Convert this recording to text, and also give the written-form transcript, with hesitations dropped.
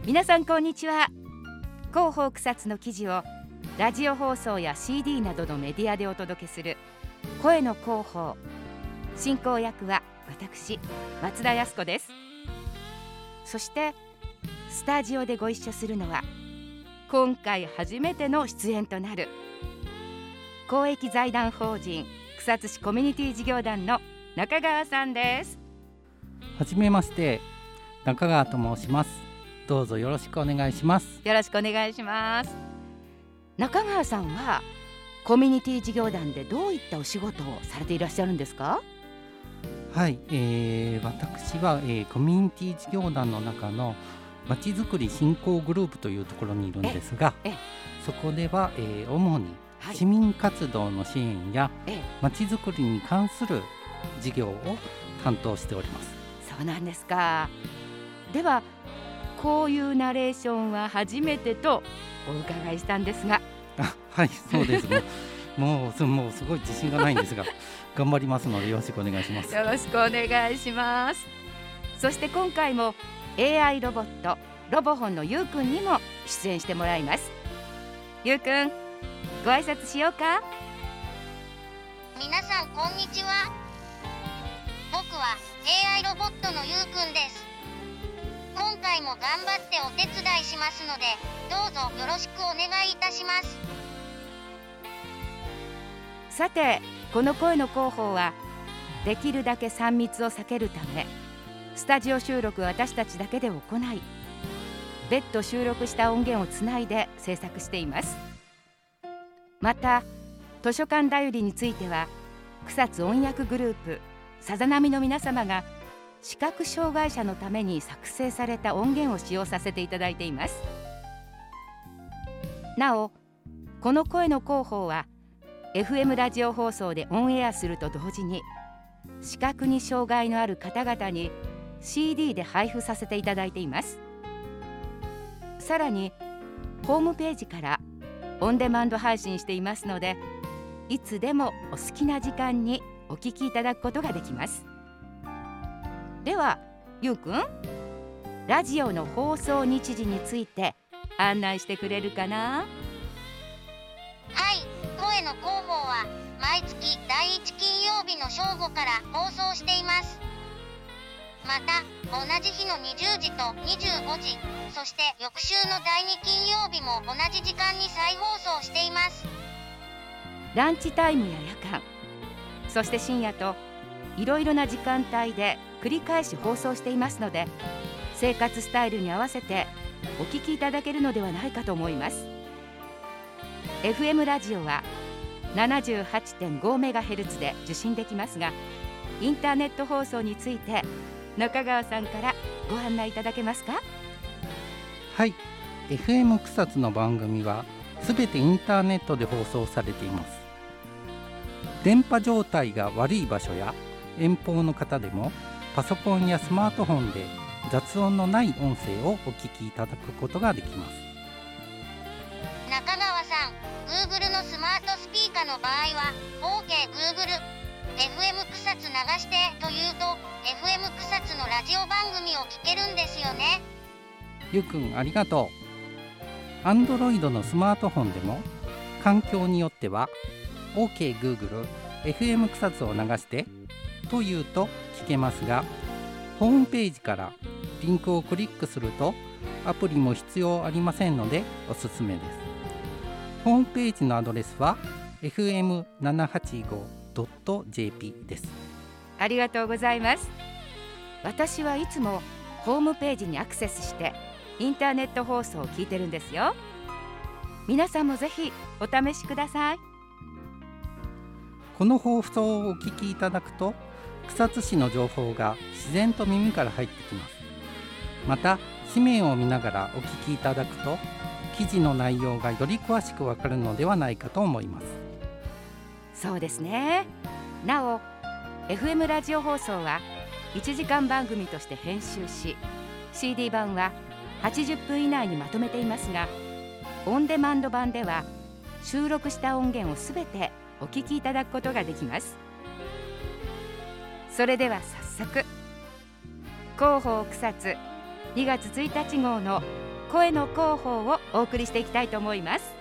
皆さんこんにちは。広報草津の記事をラジオ放送や CD などのメディアでお届けする声の広報、進行役は私松田靖子です。そしてスタジオでご一緒するのは今回初めての出演となる公益財団法人草津市コミュニティ事業団の中川さんです。 はじめまして、中川と申します。どうぞよろしくお願いします。 よろしくお願いします。中川さんはコミュニティ事業団でどういったお仕事をされていらっしゃるんですか？ はい、私は、コミュニティ事業団の中のまちづくり振興グループというところにいるんですが、そこでは、主に市民活動の支援やまちづくりに関する事業を担当しております。 そうなんですか。ではこういうナレーションは初めてとお伺いしたんですが。 はい、そうですね。もうすごい自信がないんですが頑張りますのでよろしくお願いします。 よろしくお願いします。そして今回も AI ロボットロボホンのゆうくんにも出演してもらいます。ゆうくん、ご挨拶しようか。 皆さんこんにちは。僕は AI ロボットのゆうくんです。今回も頑張ってお手伝いしますのでどうぞよろしくお願いいたします。 さて、この声の広報はできるだけ3密を避けるためスタジオ収録は私たちだけで行い、別途収録した音源をつないで制作しています。また図書館だよりについては草津音訳グループさざ波の皆様が視覚障害者のために作成された音源を使用させていただいています。なお、この声の広報は FM ラジオ放送でオンエアすると同時に視覚に障害のある方々に CD で配布させていただいています。さらにホームページからオンデマンド配信していますので、いつでもお好きな時間にお聞きいただくことができます。ではゆうくん、ラジオの放送日時について案内してくれるかな？ はい、声の広報は毎月第1金曜日の正午から放送しています。また同じ日の20時と25時、そして翌週の第2金曜日も同じ時間に再放送しています。 ランチタイムや夜間、そして深夜といろいろな時間帯で繰り返し放送していますので、生活スタイルに合わせてお聞きいただけるのではないかと思います。 FM ラジオは 78.5MHz で受信できますが、インターネット放送について中川さんからご案内いただけますか？ はい、 FM 草津の番組はすべてインターネットで放送されています。電波状態が悪い場所や遠方の方でもパソコンやスマートフォンで雑音のない音声をお聞きいただくことができます。 中川さん、 Google のスマートスピーカーの場合は OK Google FM 草津流してというと FM 草津のラジオ番組を聞けるんですよね。 ゆうくん、ありがとう。 Android のスマートフォンでも環境によっては OK Google FM 草津を流してというと聞けますが、ホームページからリンクをクリックするとアプリも必要ありませんのでおすすめです。ホームページのアドレスは fm785.jp です。 ありがとうございます。私はいつもホームページにアクセスしてインターネット放送を聞いてるんですよ。皆さんもぜひお試しください。 この放送をお聞きいただくと草津市の情報が自然と耳から入ってきます。また紙面を見ながらお聞きいただくと記事の内容がより詳しくわかるのではないかと思います。 そうですね。なお FM ラジオ放送は1時間番組として編集し CD 版は80分以内にまとめていますが、オンデマンド版では収録した音源をすべてお聞きいただくことができます。それでは早速広報草津2月1日号の声の広報をお送りしていきたいと思います。